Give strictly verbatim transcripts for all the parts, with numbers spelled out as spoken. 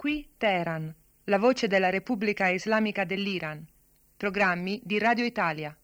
Qui Teheran, la voce della Repubblica Islamica dell'Iran. Programmi di Radio Italia.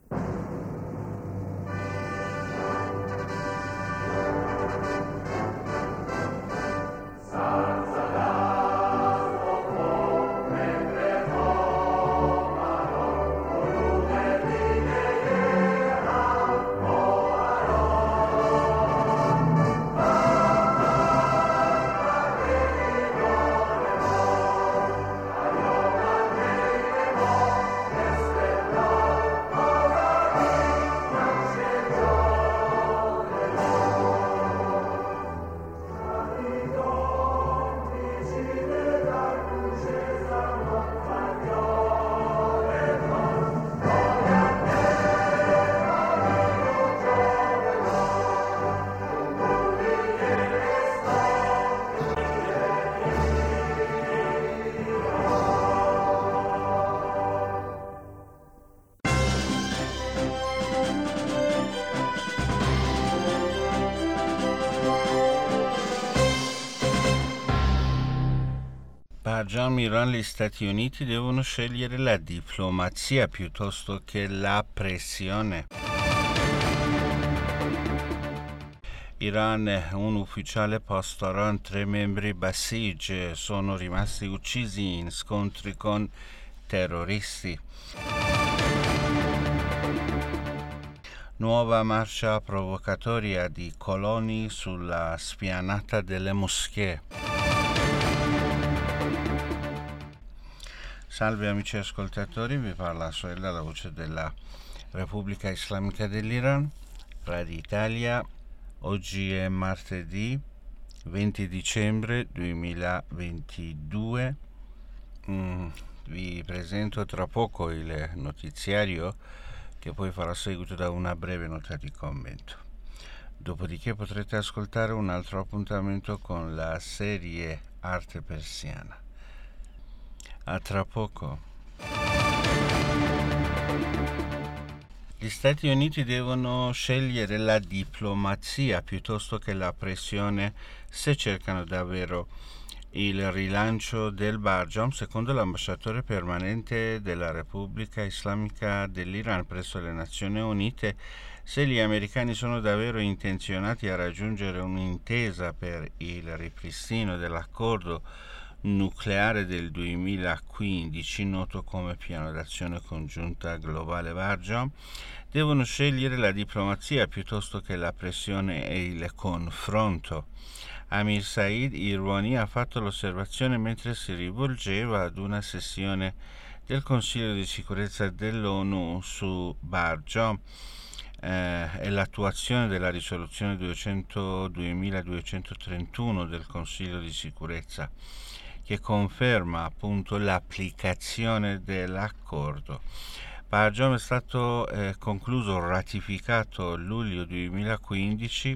Barjam, Iran, gli Stati Uniti devono scegliere la diplomazia piuttosto che la pressione. Iran, un ufficiale Pastaran, tre membri Basij sono rimasti uccisi in scontri con terroristi. Nuova marcia provocatoria di coloni sulla spianata delle moschee. Salve amici ascoltatori, vi parla Soella, la voce della Repubblica Islamica dell'Iran, Radio Italia. Oggi è martedì venti dicembre duemilaventidue. Mm, vi presento tra poco il notiziario che poi farà seguito da una breve nota di commento. Dopodiché potrete ascoltare un altro appuntamento con la serie Arte Persiana. A tra poco. Gli Stati Uniti devono scegliere la diplomazia piuttosto che la pressione se cercano davvero il rilancio del Barjam, secondo l'ambasciatore permanente della Repubblica Islamica dell'Iran presso le Nazioni Unite. Se gli americani sono davvero intenzionati a raggiungere un'intesa per il ripristino dell'accordo nucleare del duemilaquindici, noto come Piano d'azione congiunta globale Barjam, devono scegliere la diplomazia piuttosto che la pressione e il confronto. Amir Said Irwani ha fatto l'osservazione mentre si rivolgeva ad una sessione del Consiglio di sicurezza dell'ONU su Barjam eh, e l'attuazione della risoluzione duecento duemiladuecentotrentuno del Consiglio di sicurezza, che conferma appunto l'applicazione dell'accordo. Barjam è stato eh, concluso, ratificato luglio duemilaquindici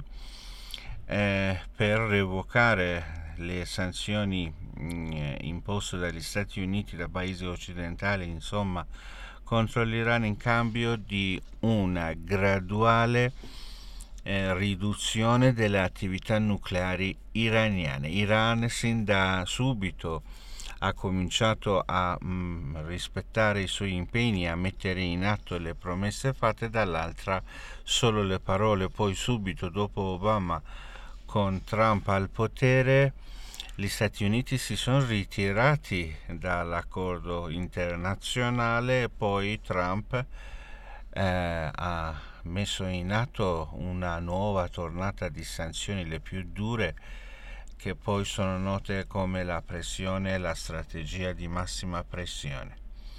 eh, per revocare le sanzioni mh, imposte dagli Stati Uniti, da paesi occidentali, insomma, contro l'Iran in cambio di una graduale Eh, riduzione delle attività nucleari iraniane. Iran sin da subito ha cominciato a mh, rispettare i suoi impegni, a mettere in atto le promesse fatte, dall'altra solo le parole. Poi subito dopo Obama, con Trump al potere, gli Stati Uniti si sono ritirati dall'accordo internazionale e poi Trump eh, ha messo in atto una nuova tornata di sanzioni, le più dure, che poi sono note come la pressione e la strategia di massima pressione.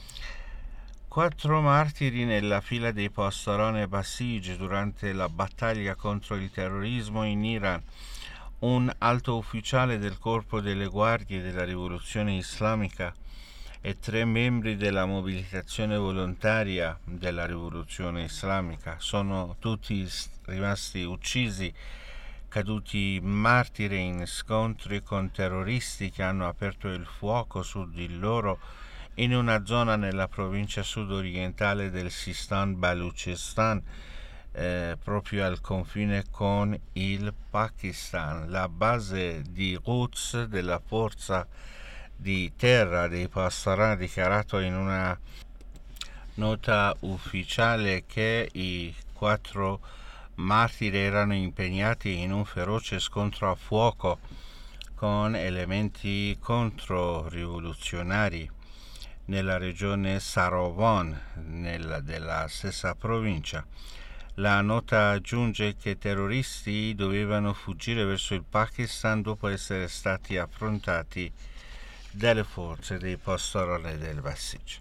Quattro martiri nella fila dei Pastaran e Basij durante la battaglia contro il terrorismo in Iran. Un alto ufficiale del corpo delle guardie della rivoluzione islamica e tre membri della mobilitazione volontaria della rivoluzione islamica sono tutti rimasti uccisi, caduti martiri in scontri con terroristi che hanno aperto il fuoco su di loro in una zona nella provincia sud-orientale del Sistan-Baluchistan, eh, proprio al confine con il Pakistan. La base di Quds della forza di terra dei pastorali ha dichiarato in una nota ufficiale che i quattro martiri erano impegnati in un feroce scontro a fuoco con elementi controrivoluzionari nella regione Sarovon nella, della stessa provincia. La nota aggiunge che i terroristi dovevano fuggire verso il Pakistan dopo essere stati affrontati dalle forze dei pastorali del Basij.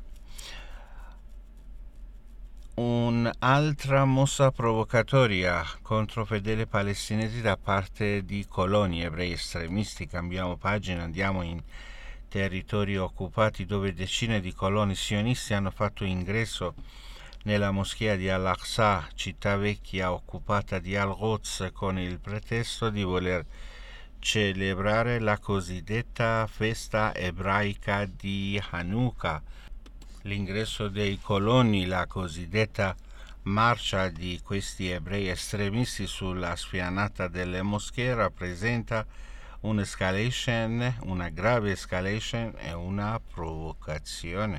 Un'altra mossa provocatoria contro fedeli palestinesi da parte di coloni ebrei estremisti. Cambiamo pagina, andiamo in territori occupati dove decine di coloni sionisti hanno fatto ingresso nella moschea di Al-Aqsa, città vecchia occupata di Al-Quds, con il pretesto di voler celebrare la cosiddetta festa ebraica di Hanukkah. L'ingresso dei coloni, la cosiddetta marcia di questi ebrei estremisti sulla spianata delle moschee, rappresenta un'escalation, una grave escalation e una provocazione.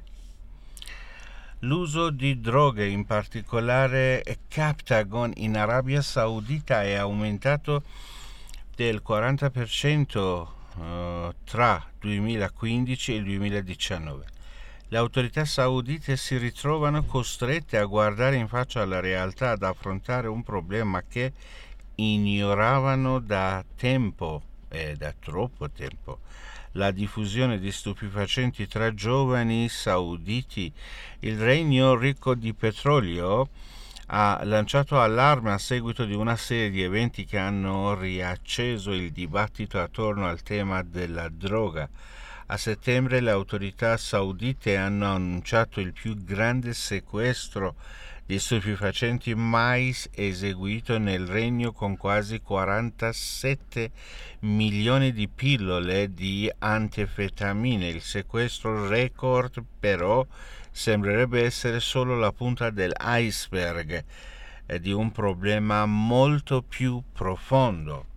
L'uso di droghe, in particolare Captagon, in Arabia Saudita è aumentato del quaranta per cento uh, tra duemilaquindici e il duemiladiciannove. Le autorità saudite si ritrovano costrette a guardare in faccia alla realtà, ad affrontare un problema che ignoravano da tempo, e da troppo tempo: la diffusione di stupefacenti tra giovani sauditi. Il regno ricco di petrolio ha lanciato allarme a seguito di una serie di eventi che hanno riacceso il dibattito attorno al tema della droga. A settembre le autorità saudite hanno annunciato il più grande sequestro di stupefacenti mai eseguito nel regno, con quasi quarantasette milioni di pillole di anfetamine. Il sequestro record però sembrerebbe essere solo la punta dell'iceberg eh, di un problema molto più profondo.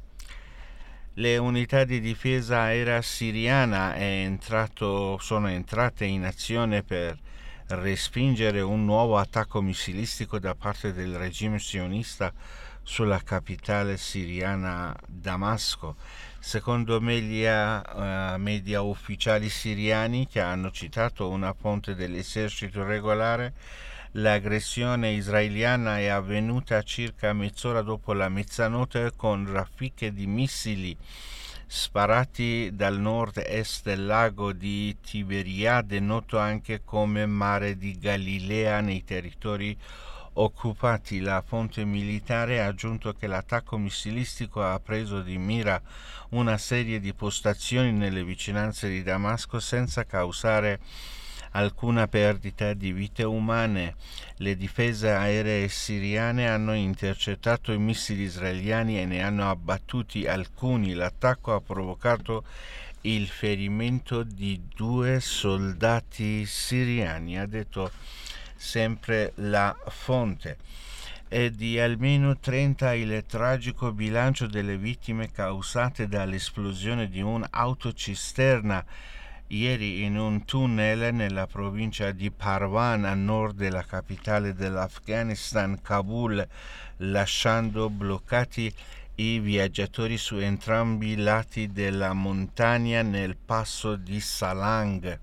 Le unità di difesa aerea siriana è entrato, sono entrate in azione per respingere un nuovo attacco missilistico da parte del regime sionista sulla capitale siriana Damasco. Secondo media, uh, media ufficiali siriani, che hanno citato una fonte dell'esercito regolare, l'aggressione israeliana è avvenuta circa mezz'ora dopo la mezzanotte, con raffiche di missili sparati dal nord-est del lago di Tiberiade, noto anche come Mare di Galilea, nei territori occupati. La fonte militare ha aggiunto che l'attacco missilistico ha preso di mira una serie di postazioni nelle vicinanze di Damasco senza causare alcuna perdita di vite umane. Le difese aeree siriane hanno intercettato i missili israeliani e ne hanno abbattuti alcuni. L'attacco ha provocato il ferimento di due soldati siriani, ha detto sempre la fonte. È di almeno trenta il tragico bilancio delle vittime causate dall'esplosione di un'autocisterna ieri in un tunnel nella provincia di Parwan, a nord della capitale dell'Afghanistan, Kabul, lasciando bloccati i viaggiatori su entrambi i lati della montagna nel passo di Salang.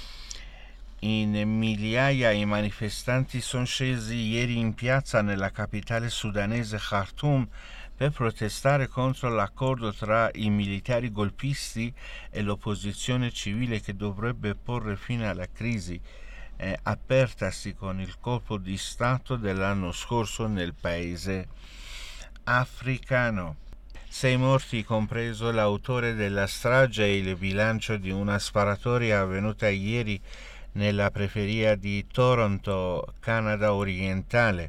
In migliaia i manifestanti sono scesi ieri in piazza nella capitale sudanese Khartoum per protestare contro l'accordo tra i militari golpisti e l'opposizione civile, che dovrebbe porre fine alla crisi eh, apertasi con il colpo di Stato dell'anno scorso nel paese africano. Sei morti, compreso l'autore della strage, e il bilancio di una sparatoria avvenuta ieri nella periferia di Toronto, Canada orientale.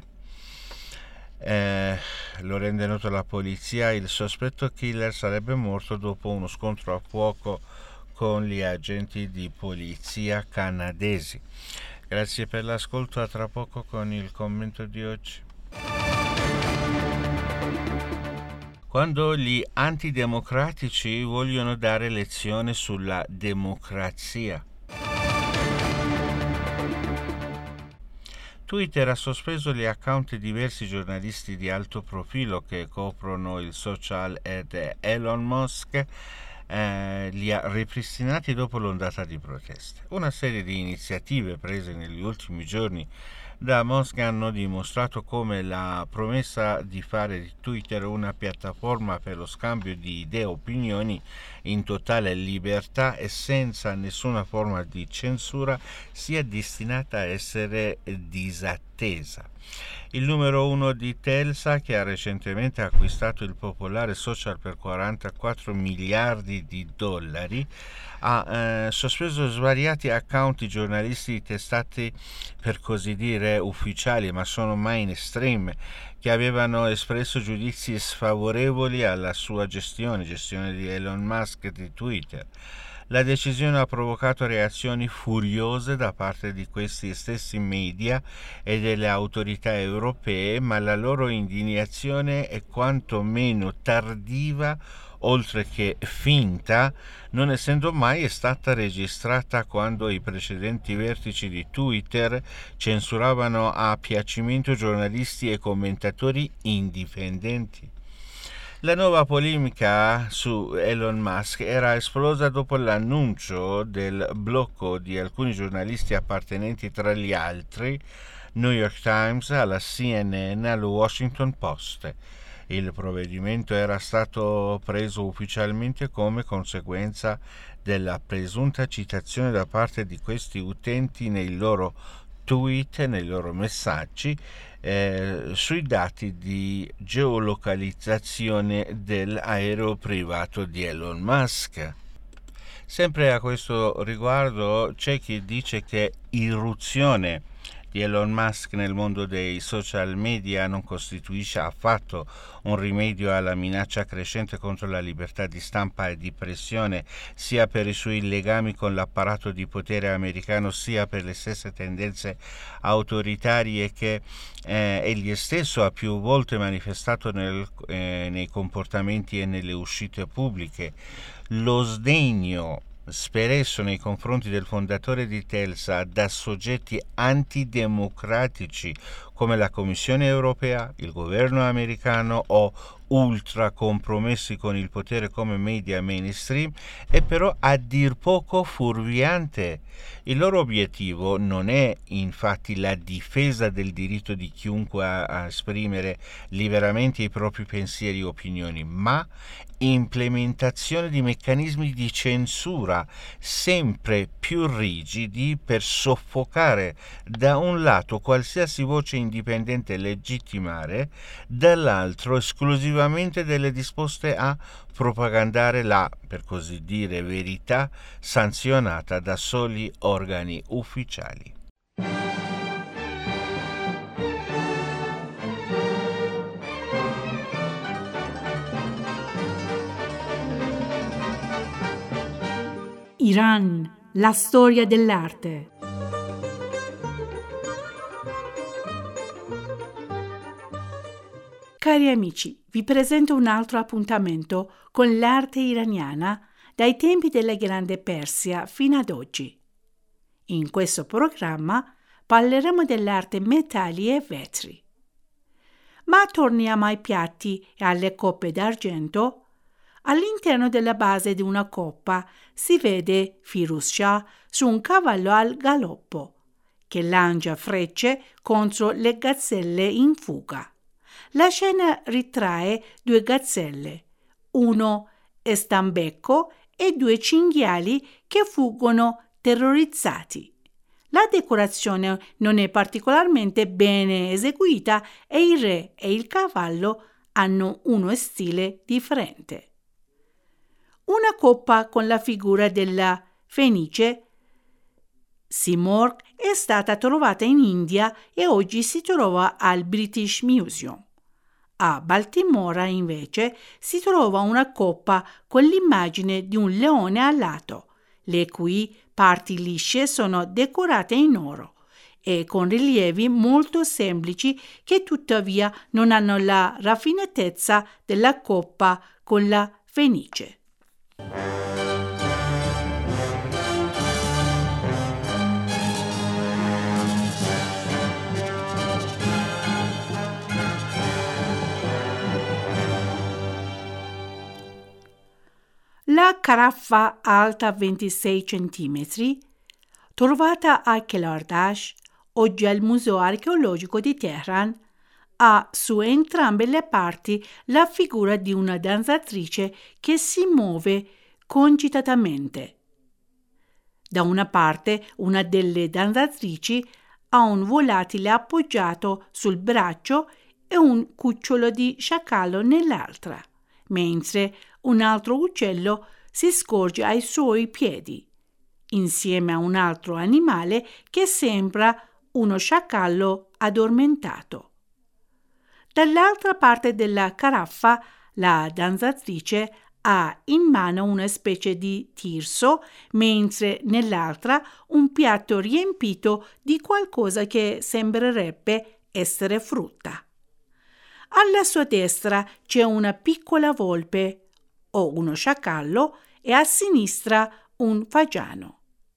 Eh, lo rende noto la polizia. Il sospetto killer sarebbe morto dopo uno scontro a fuoco con gli agenti di polizia canadesi. Grazie per l'ascolto, a tra poco con il commento di oggi. quando gli antidemocratici vogliono dare lezione sulla democrazia. Twitter ha sospeso gli account di diversi giornalisti di alto profilo che coprono il social ed Elon Musk eh, li ha ripristinati dopo l'ondata di proteste. Una serie di iniziative prese negli ultimi giorni da Musk hanno dimostrato come la promessa di fare di Twitter una piattaforma per lo scambio di idee e opinioni in totale libertà e senza nessuna forma di censura sia destinata a essere disattesa. Il numero uno di Telsa, che ha recentemente acquistato il popolare social per quarantaquattro miliardi di dollari, ha eh, sospeso svariati account di giornalisti di testate per così dire ufficiali, ma sono mainstream, che avevano espresso giudizi sfavorevoli alla sua gestione, gestione di Elon Musk di Twitter. La decisione ha provocato reazioni furiose da parte di questi stessi media e delle autorità europee, ma la loro indignazione è quantomeno tardiva, oltre che finta, non essendo mai stata registrata quando i precedenti vertici di Twitter censuravano a piacimento giornalisti e commentatori indipendenti. La nuova polemica su Elon Musk era esplosa dopo l'annuncio del blocco di alcuni giornalisti appartenenti tra gli altri New York Times, alla C N N e al Washington Post. Il provvedimento era stato preso ufficialmente come conseguenza della presunta citazione da parte di questi utenti nei loro tweet, nei loro messaggi, eh, sui dati di geolocalizzazione dell'aereo privato di Elon Musk. Sempre a questo riguardo c'è chi dice che irruzione di Elon Musk nel mondo dei social media non costituisce affatto un rimedio alla minaccia crescente contro la libertà di stampa e di pressione, sia per i suoi legami con l'apparato di potere americano, sia per le stesse tendenze autoritarie che eh, egli stesso ha più volte manifestato nel, eh, nei comportamenti e nelle uscite pubbliche. Lo sdegno speresso nei confronti del fondatore di Telsa da soggetti antidemocratici come la Commissione europea, il governo americano o ultra compromessi con il potere come media mainstream è però a dir poco fuorviante. Il loro obiettivo non è infatti la difesa del diritto di chiunque a, a esprimere liberamente i propri pensieri e opinioni, ma implementazione di meccanismi di censura sempre più rigidi per soffocare da un lato qualsiasi voce indipendente e legittimare, dall'altro esclusivamente delle disposte a propagandare la, per così dire, verità sanzionata da soli organi ufficiali. Iran, la storia dell'arte. Cari amici, vi presento un altro appuntamento con l'arte iraniana dai tempi della Grande Persia fino ad oggi. In questo programma parleremo dell'arte metalli e vetri. Ma torniamo ai piatti e alle coppe d'argento. All'interno della base di una coppa si vede Firuz Shah su un cavallo al galoppo, che lancia frecce contro le gazzelle in fuga. La scena ritrae due gazzelle, uno stambecco e due cinghiali che fuggono terrorizzati. La decorazione non è particolarmente bene eseguita e il re e il cavallo hanno uno stile differente. Una coppa con la figura della Fenice Simorgh è stata trovata in India e oggi si trova al British Museum. A Baltimora, invece, si trova una coppa con l'immagine di un leone alato, le cui parti lisce sono decorate in oro e con rilievi molto semplici che tuttavia non hanno la raffinatezza della coppa con la fenice. La caraffa alta ventisei centimetri, trovata a Kelardash, oggi al Museo archeologico di Teheran, ha su entrambe le parti la figura di una danzatrice che si muove concitatamente. Da una parte, una delle danzatrici ha un volatile appoggiato sul braccio e un cucciolo di sciacallo nell'altra, mentre un altro uccello si scorge ai suoi piedi, insieme a un altro animale che sembra uno sciacallo addormentato. Dall'altra parte della caraffa, la danzatrice ha in mano una specie di tirso, mentre nell'altra un piatto riempito di qualcosa che sembrerebbe essere frutta. Alla sua destra c'è una piccola volpe o uno sciacallo e a sinistra un fagiano.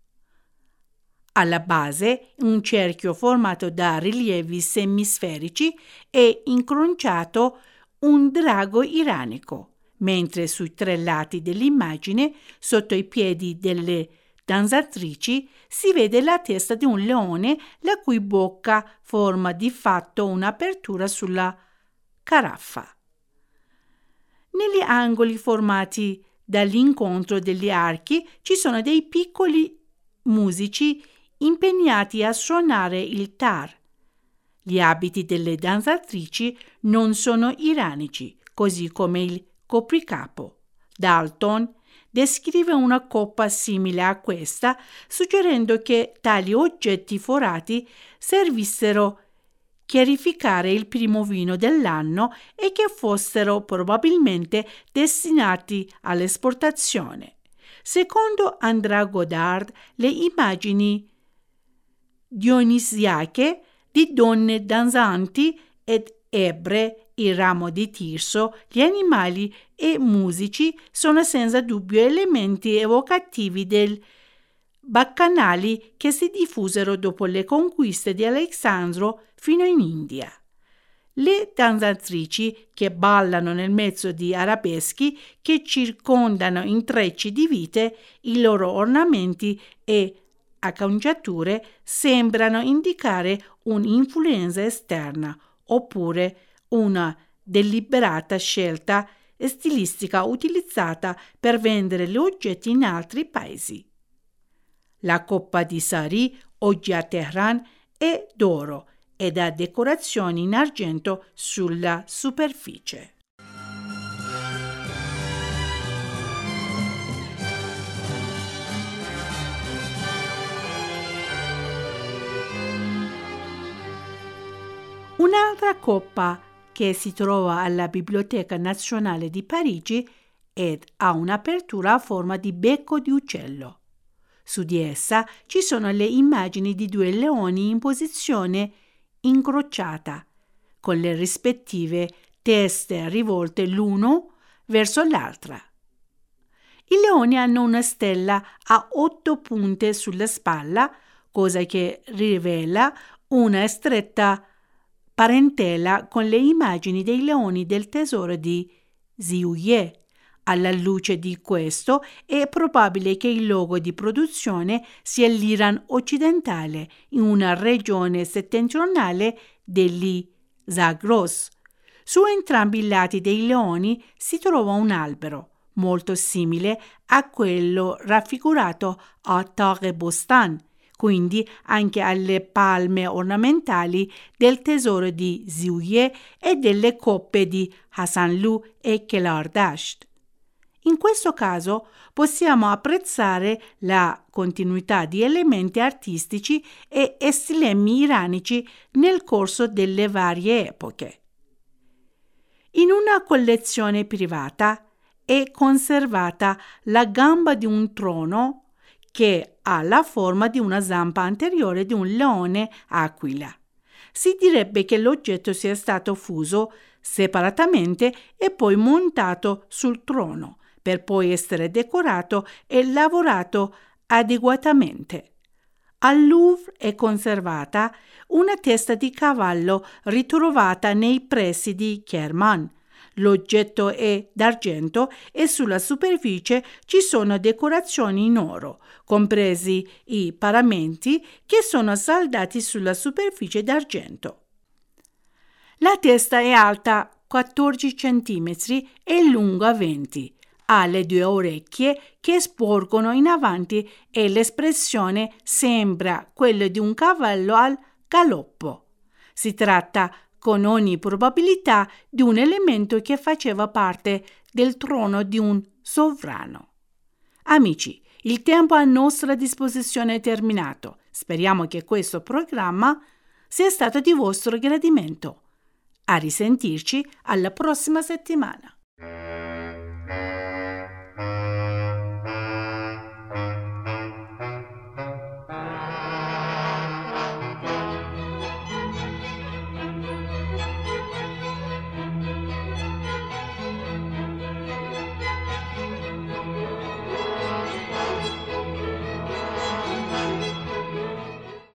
Alla base un cerchio formato da rilievi semisferici e incrociato un drago iranico, mentre sui tre lati dell'immagine, sotto i piedi delle danzatrici, si vede la testa di un leone la cui bocca forma di fatto un'apertura sulla caraffa. Negli angoli formati dall'incontro degli archi ci sono dei piccoli musici impegnati a suonare il tar. Gli abiti delle danzatrici non sono iranici, così come il copricapo. Dalton descrive una coppa simile a questa, suggerendo che tali oggetti forati servissero chiarificare il primo vino dell'anno e che fossero probabilmente destinati all'esportazione. Secondo André Godard, le immagini dionisiache di donne danzanti ed ebre, il ramo di tirso, gli animali e musici sono senza dubbio elementi evocativi del baccanali che si diffusero dopo le conquiste di Alessandro fino in India. Le danzatrici che ballano nel mezzo di arabeschi che circondano intrecci di vite, i loro ornamenti e acconciature sembrano indicare un'influenza esterna oppure una deliberata scelta stilistica utilizzata per vendere gli oggetti in altri paesi. La coppa di Sari, oggi a Teheran, è d'oro ed ha decorazioni in argento sulla superficie. Un'altra coppa che si trova alla Biblioteca Nazionale di Parigi ed ha un'apertura a forma di becco di uccello. Su di essa ci sono le immagini di due leoni in posizione incrociata, con le rispettive teste rivolte l'uno verso l'altra. I leoni hanno una stella a otto punte sulla spalla, cosa che rivela una stretta parentela con le immagini dei leoni del tesoro di Ziuye. Alla luce di questo è probabile che il luogo di produzione sia l'Iran occidentale, in una regione settentrionale degli Zagros. Su entrambi i lati dei leoni si trova un albero, molto simile a quello raffigurato a Tagh Bostan, quindi anche alle palme ornamentali del tesoro di Ziuye e delle coppe di Hasanlu e Kelardasht. In questo caso possiamo apprezzare la continuità di elementi artistici e stilemi iranici nel corso delle varie epoche. In una collezione privata è conservata la gamba di un trono che ha la forma di una zampa anteriore di un leone aquila. Si direbbe che l'oggetto sia stato fuso separatamente e poi montato sul trono, per poi essere decorato e lavorato adeguatamente. Al Louvre è conservata una testa di cavallo ritrovata nei pressi di Kerman. L'oggetto è d'argento e sulla superficie ci sono decorazioni in oro, compresi i paramenti che sono saldati sulla superficie d'argento. La testa è alta quattordici centimetri e lunga venti. Ha le due orecchie che sporgono in avanti e l'espressione sembra quella di un cavallo al galoppo. Si tratta con ogni probabilità di un elemento che faceva parte del trono di un sovrano. Amici, il tempo a nostra disposizione è terminato. Speriamo che questo programma sia stato di vostro gradimento. A risentirci alla prossima settimana.